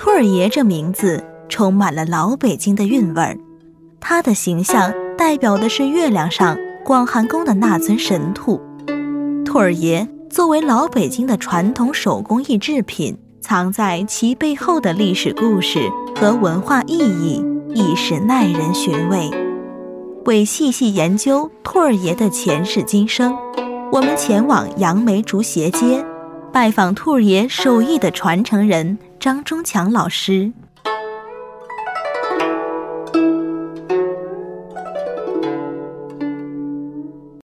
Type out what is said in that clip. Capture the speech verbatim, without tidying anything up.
兔儿爷这名字充满了老北京的韵味儿，他的形象代表的是月亮上广寒宫的那尊神兔。兔儿爷作为老北京的传统手工艺制品，藏在其背后的历史故事和文化意义亦是耐人寻味。为细细研究兔儿爷的前世今生，我们前往杨梅竹斜街，拜访兔儿爷手艺的传承人张忠强老师。